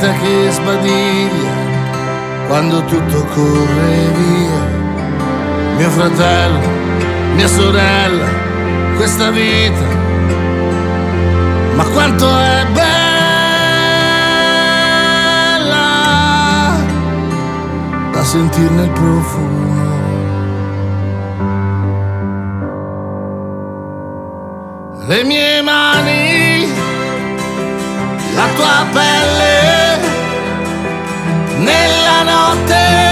vita che sbadiglia quando tutto corre via. Mio fratello, mia sorella, questa vita, ma quanto è bella da sentirne il profumo. Le mie mani, la tua pelle, nella notte